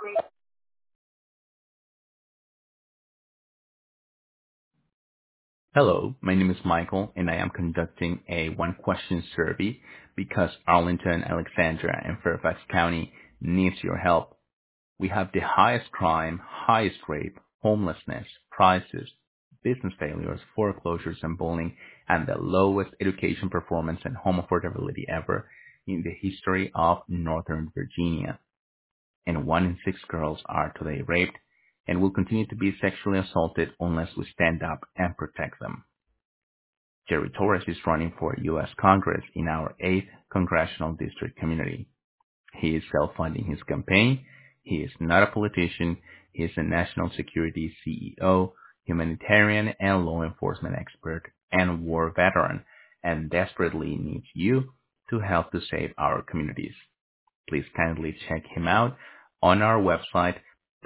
Hello, my name is Michael, and I am conducting a one-question survey because Arlington, Alexandria, and Fairfax County needs your help. We have the highest crime, highest rape, homelessness, prices, business failures, foreclosures, and bullying, and the lowest education performance and home affordability ever in the history of Northern Virginia. And 1 in 6 girls are today raped and will continue to be sexually assaulted unless we stand up and protect them. Jerry Torres is running for U.S. Congress in our 8th Congressional District community. He is self-funding his campaign. He is not a politician. He is a national security CEO, humanitarian and law enforcement expert, and war veteran, and desperately needs you to help to save our communities. Please kindly check him out on our website,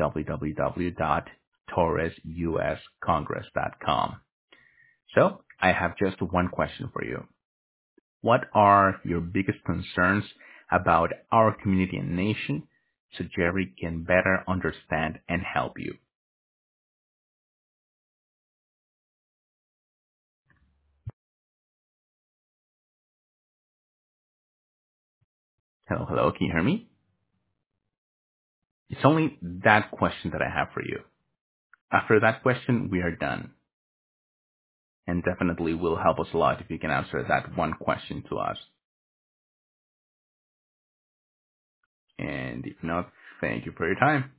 www.torresuscongress.com. So, I have just one question for you. What are your biggest concerns about our community and nation so Jerry can better understand and help you? Hello, hello, can you hear me? It's only that question that I have for you. After that question, we are done. And definitely will help us a lot if you can answer that one question to us. And if not, thank you for your time.